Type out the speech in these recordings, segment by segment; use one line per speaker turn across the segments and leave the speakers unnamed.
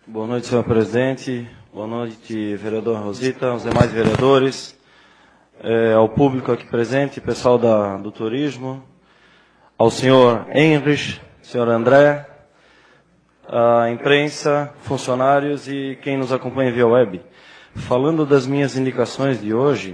Boa noite, senhor presidente. Boa noite, vereador Rosita, aos demais vereadores, ao público aqui presente, pessoal do turismo, ao senhor Henrich, senhor André, à imprensa, funcionários e quem nos acompanha via web. Falando das minhas indicações de hoje,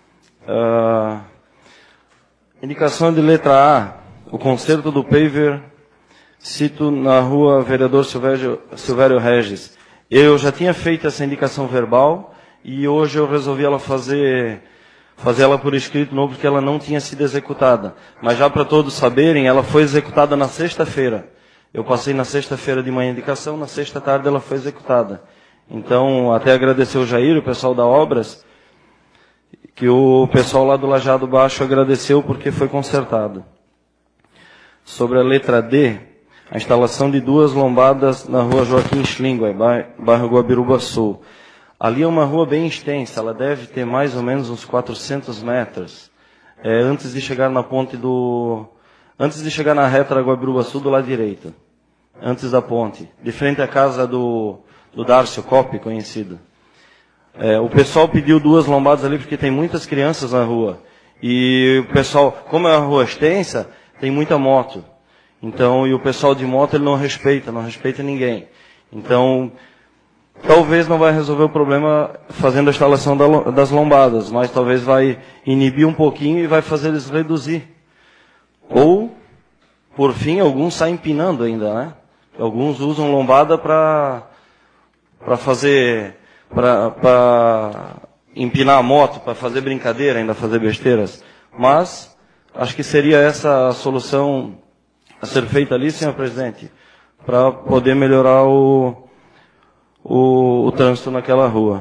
indicação de letra A, o conserto do paver, cito na rua Vereador Silvério Regis. Eu já tinha feito essa indicação verbal e hoje eu resolvi fazer ela por escrito novo porque ela não tinha sido executada. Mas já para todos saberem, ela foi executada na sexta-feira. Eu passei na sexta-feira de manhã a indicação, na sexta tarde ela foi executada. Então, até agradecer o Jair, o pessoal da Obras, que o pessoal lá do Lajeado Baixo agradeceu porque foi consertado. Sobre a letra D, a instalação de 2 lombadas na rua Joaquim Schlingue, bairro Guabiruba Sul. Ali é uma rua bem extensa, ela deve ter mais ou menos uns 400 metros. Antes de chegar na ponte antes de chegar na reta da Guabiruba Sul do lado direito. Antes da ponte. De frente à casa do Darcio Coppi, conhecido. O pessoal pediu 2 lombadas ali porque tem muitas crianças na rua. E o pessoal, como é uma rua extensa, tem muita moto. Então, e o pessoal de moto ele não respeita ninguém. Então, talvez não vai resolver o problema fazendo a instalação das lombadas, mas talvez vai inibir um pouquinho e vai fazer eles reduzir. Ou, por fim, alguns saem empinando ainda, né? Alguns usam lombada para empinar a moto, para fazer brincadeira, ainda fazer besteiras. Mas, acho que seria essa a solução a ser feita ali, senhor presidente, para poder melhorar o trânsito naquela rua.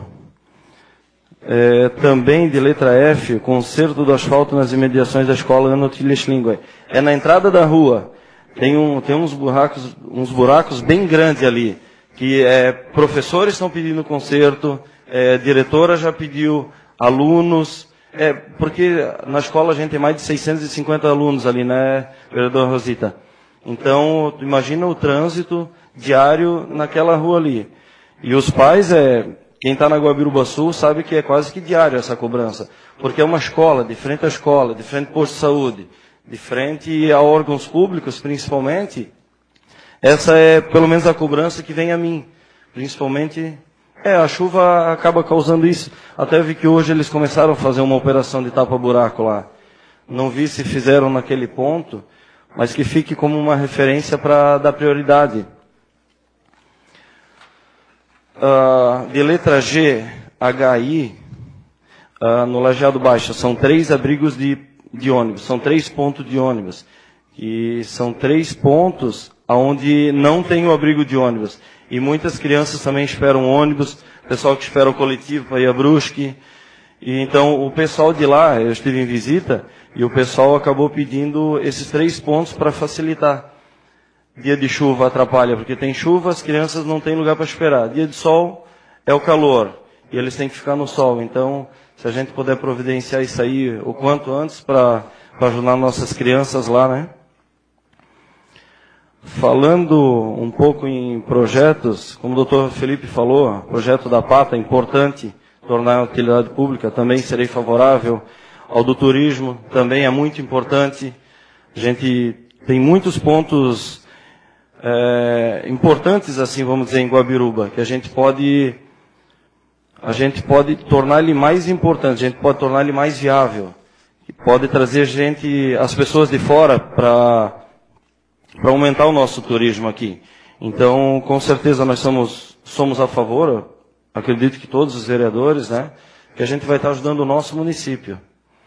Também de letra F, conserto do asfalto nas imediações da escola Ana Otília Schlingue. Na entrada da rua, tem uns buracos bem grandes ali, que professores estão pedindo conserto, diretora já pediu, alunos, porque na escola a gente tem mais de 650 alunos ali, né, vereador Rosita? Então, imagina o trânsito diário naquela rua ali. E os pais, quem está na Guabiruba Sul sabe que é quase que diário essa cobrança. Porque é uma escola, de frente à escola, de frente ao posto de saúde, de frente a órgãos públicos, principalmente. Essa é, pelo menos, a cobrança que vem a mim. Principalmente, a chuva acaba causando isso. Até vi que hoje eles começaram a fazer uma operação de tapa-buraco lá. Não vi se fizeram naquele ponto, mas que fique como uma referência para dar prioridade. De letra G, HI, no Lajeado Baixo, são 3 abrigos de ônibus, são 3 pontos de ônibus. E são 3 pontos onde não tem o abrigo de ônibus. E muitas crianças também esperam ônibus, pessoal que espera o coletivo para ir a Brusque. E então o pessoal de lá, eu estive em visita, e o pessoal acabou pedindo esses 3 pontos para facilitar. Dia de chuva atrapalha, porque tem chuva, as crianças não têm lugar para esperar. Dia de sol é o calor, e eles têm que ficar no sol. Então, se a gente puder providenciar isso aí o quanto antes para ajudar nossas crianças lá, né? Falando um pouco em projetos, como o doutor Felipe falou, projeto da PATA é importante, tornar a utilidade pública, também serei favorável. Ao do turismo, também é muito importante. A gente tem muitos pontos importantes, assim, vamos dizer, em Guabiruba, que a gente pode tornar ele mais importante, a gente pode tornar ele mais viável, que pode trazer as pessoas de fora para aumentar o nosso turismo aqui. Então, com certeza, nós somos a favor, acredito que todos os vereadores, né, que a gente vai estar ajudando o nosso município.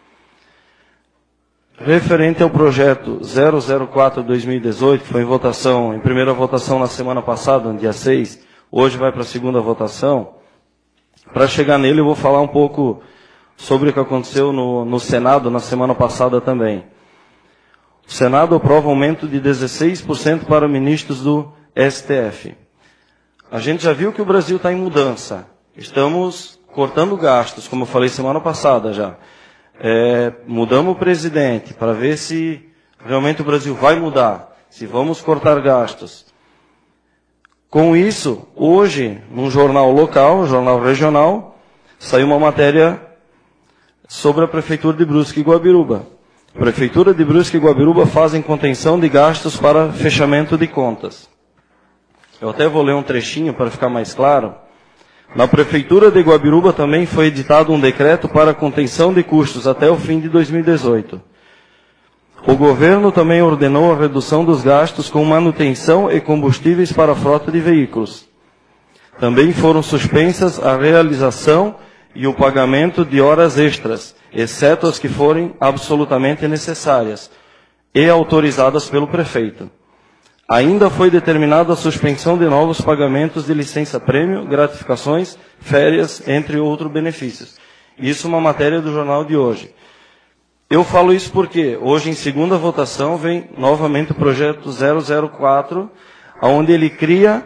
Referente ao projeto 004/2018, que foi em primeira votação na semana passada, no dia 6, hoje vai para a segunda votação. Para chegar nele, eu vou falar um pouco sobre o que aconteceu no Senado na semana passada também. O Senado aprova aumento de 16% para ministros do STF. A gente já viu que o Brasil está em mudança. Estamos cortando gastos, como eu falei semana passada já. Mudamos o presidente para ver se realmente o Brasil vai mudar, se vamos cortar gastos. Com isso, hoje, num jornal local, jornal regional, saiu uma matéria sobre a Prefeitura de Brusque e Guabiruba. A Prefeitura de Brusque e Guabiruba fazem contenção de gastos para fechamento de contas. Eu até vou ler um trechinho para ficar mais claro. Na Prefeitura de Guabiruba também foi editado um decreto para contenção de custos até o fim de 2018. O governo também ordenou a redução dos gastos com manutenção e combustíveis para a frota de veículos. Também foram suspensas a realização e o pagamento de horas extras, exceto as que forem absolutamente necessárias e autorizadas pelo prefeito. Ainda foi determinada a suspensão de novos pagamentos de licença-prêmio, gratificações, férias, entre outros benefícios. Isso é uma matéria do jornal de hoje. Eu falo isso porque hoje, em segunda votação, vem novamente o projeto 004, onde ele cria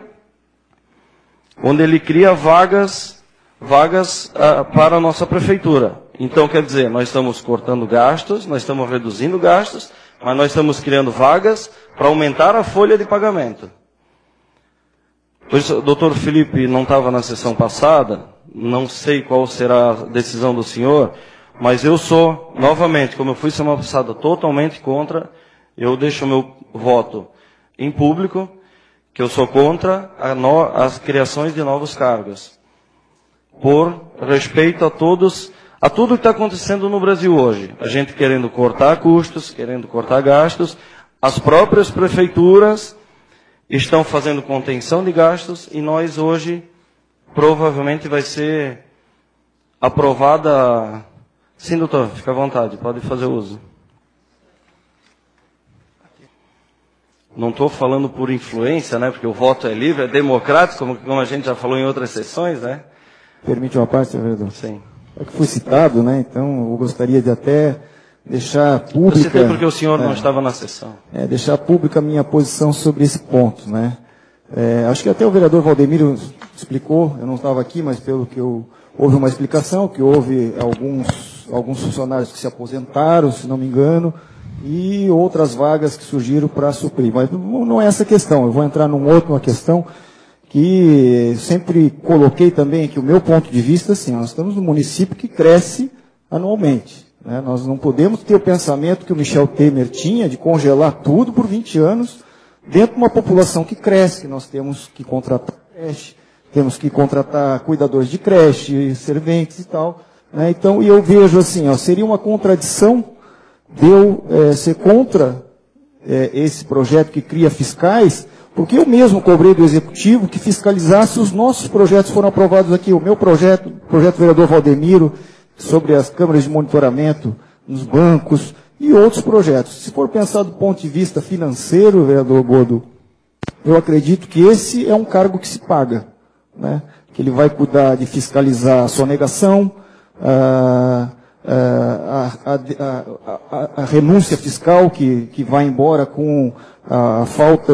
vagas para a nossa prefeitura. Então, quer dizer, nós estamos cortando gastos, nós estamos reduzindo gastos, mas nós estamos criando vagas para aumentar a folha de pagamento. O doutor Felipe não estava na sessão passada, não sei qual será a decisão do senhor, mas eu sou, novamente, como eu fui semana passada, totalmente contra, eu deixo o meu voto em público, que eu sou contra as criações de novos cargos. Por respeito a tudo que está acontecendo no Brasil hoje. A gente querendo cortar custos, querendo cortar gastos, as próprias prefeituras estão fazendo contenção de gastos e nós hoje, provavelmente vai ser aprovada. Sim, doutor, fica à vontade, pode fazer uso. Não estou falando por influência, né, porque o voto é livre, é democrático, como a gente já falou em outras sessões, né?
Permite uma parte, senhor vereador?
Sim.
É que foi citado, né, então eu gostaria de até deixar pública...
Eu citei porque o senhor não estava na sessão.
Deixar pública a minha posição sobre esse ponto, né. Acho que até o vereador Valdemiro explicou, eu não estava aqui, mas pelo que houve uma explicação, que houve alguns funcionários que se aposentaram, se não me engano, e outras vagas que surgiram para suprir. Mas não é essa a questão, eu vou entrar numa questão que sempre coloquei também, que o meu ponto de vista, assim, nós estamos num município que cresce anualmente. Né? Nós não podemos ter o pensamento que o Michel Temer tinha de congelar tudo por 20 anos dentro de uma população que cresce, que nós temos que contratar creche, temos que contratar cuidadores de creche, serventes e tal. Né? Então, e eu vejo assim, seria uma contradição de eu ser contra esse projeto que cria fiscais, porque eu mesmo cobrei do Executivo que fiscalizasse os nossos projetos que foram aprovados aqui. O meu projeto, o projeto do vereador Valdemiro, sobre as câmeras de monitoramento nos bancos e outros projetos. Se for pensar do ponto de vista financeiro, vereador Godo, eu acredito que esse é um cargo que se paga, né? Que ele vai cuidar de fiscalizar a sonegação, a renúncia fiscal que vai embora com a falta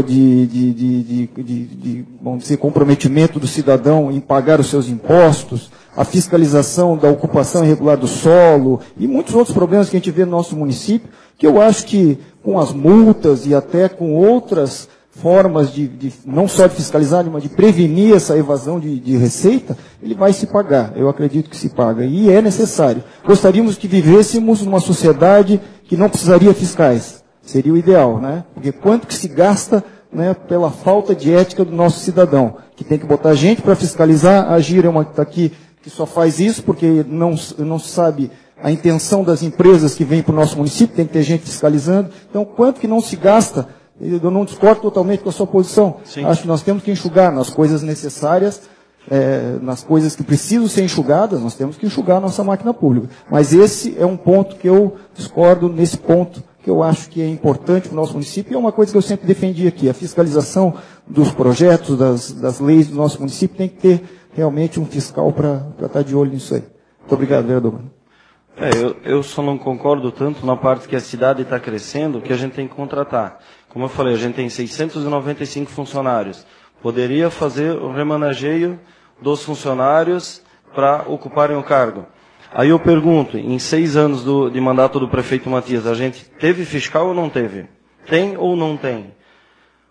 vamos dizer, comprometimento do cidadão em pagar os seus impostos, a fiscalização da ocupação irregular do solo e muitos outros problemas que a gente vê no nosso município, que eu acho que com as multas e até com outras formas não só de fiscalizar, mas de prevenir essa evasão de receita, ele vai se pagar. Eu acredito que se paga. E é necessário. Gostaríamos que vivêssemos numa sociedade que não precisaria fiscais. Seria o ideal, né? Porque quanto que se gasta, né, pela falta de ética do nosso cidadão, que tem que botar gente para fiscalizar, a Gira é uma que está aqui, que só faz isso porque não se sabe a intenção das empresas que vêm para o nosso município, tem que ter gente fiscalizando. Então, quanto que não se gasta? Eu não discordo totalmente com a sua posição. Sim. Acho que nós temos que enxugar nas coisas necessárias, nas coisas que precisam ser enxugadas, nós temos que enxugar a nossa máquina pública. Mas esse é um ponto que eu discordo nesse ponto, que eu acho que é importante para o nosso município, e é uma coisa que eu sempre defendi aqui. A fiscalização dos projetos, das leis do nosso município, tem que ter realmente um fiscal para estar de olho nisso aí. Muito obrigado, vereador.
Eu só não concordo tanto na parte que a cidade está crescendo, que a gente tem que contratar. Como eu falei, a gente tem 695 funcionários. Poderia fazer o remanejeio dos funcionários para ocuparem o cargo. Aí eu pergunto, em 6 anos de mandato do prefeito Matias, a gente teve fiscal ou não teve? Tem ou não tem?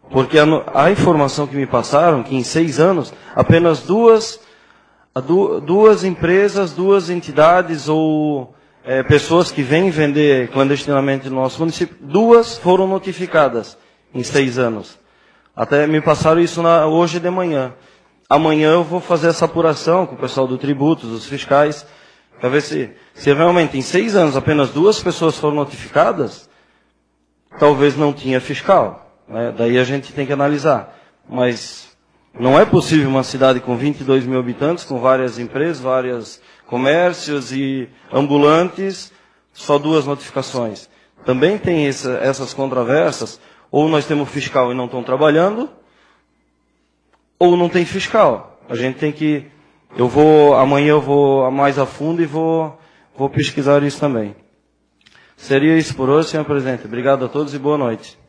Porque a informação que me passaram, que em 6 anos, apenas duas empresas, 2 entidades ou pessoas que vêm vender clandestinamente no nosso município, 2 foram notificadas em 6 anos. Até me passaram isso hoje de manhã. Amanhã eu vou fazer essa apuração com o pessoal do tributos, dos fiscais, para ver se realmente em 6 anos apenas 2 pessoas foram notificadas, talvez não tinha fiscal. Né? Daí a gente tem que analisar. Mas não é possível uma cidade com 22 mil habitantes, com várias empresas, vários comércios e ambulantes, só 2 notificações. Também tem essas controvérsias, ou nós temos fiscal e não estão trabalhando, ou não tem fiscal. A gente tem que... Amanhã eu vou mais a fundo e vou pesquisar isso também. Seria isso por hoje, senhor presidente. Obrigado a todos e boa noite.